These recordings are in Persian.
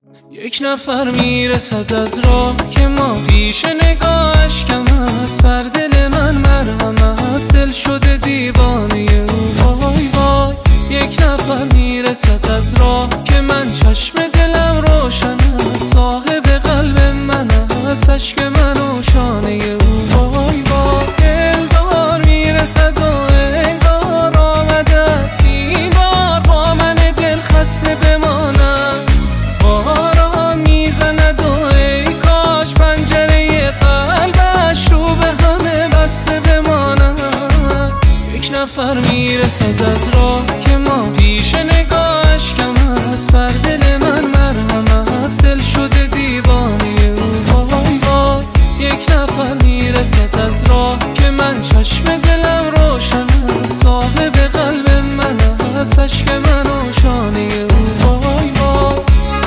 یک نفر میرسد از راه که ما پیش نگاهش کم است، بر دل من مرهم است، دل شده دیوانه او. وای وای یک نفر میرسد از راه که من چشم دلم روشن است، صاحب قلب من است، اشک من و شانه او. وای وای دلدار میرسد و انگار آمده است این بار با من دل خسته بمانم، باران میزند و ای کاش پنجره قلبش رو به همه بسته بمانم. یک نفر میرسد از راه که ما پیش نگاهش کم است، بر دل من مرهم است، دل شده دیوانه او. وای وای یک نفر میرسد از راه که من چشم دلم روشن است، صاحب قلب من است، اشک من و شانه او. وای وای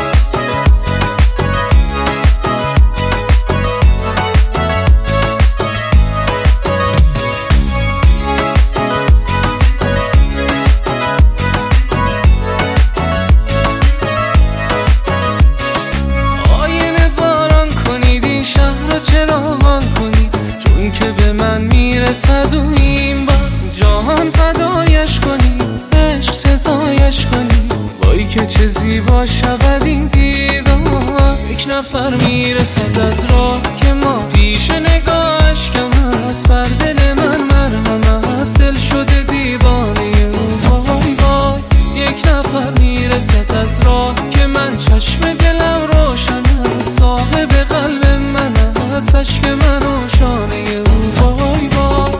چراغان کنید چون که به من میرسد و این بار جهان فدایش کنید، عشق صدایش کنید. وای که چه زیبا شود این دیدار. یک نفر میرسد از راه که ما پیش نگاهش کم است، بر دل من مرهم است، دل شده دیوانه او. وای وای یک نفر میرسد از راه که من چشم دلم روشن است، صاحب قلب من است، اشک من و شانه او. وای وای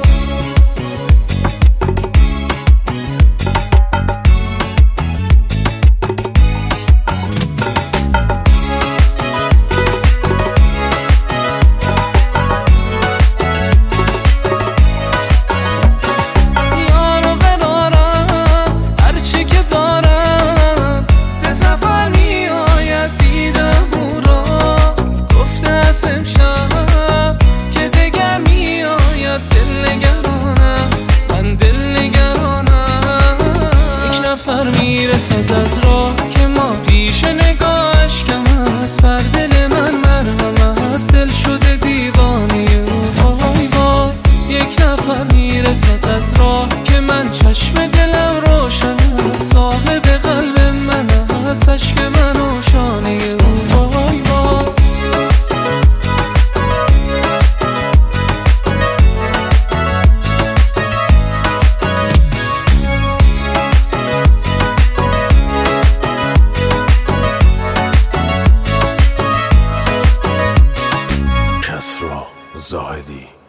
یارو برارم هرچی که دارم، ز سفر می آید دیدم او را، گفته است امشب که دگر می آید، دل نگرانم من، دل نگرانم. یک نفر میرسد از راه که ما پیش نگاهش کم است، بر دل من مرهم است، دل شده دیوانه او. وای وای یک نفر میرسد از راه که من چشم دلم روشن است، صاحب قلب من است، اشک من و شانه او. وای وای کسری زاهدی.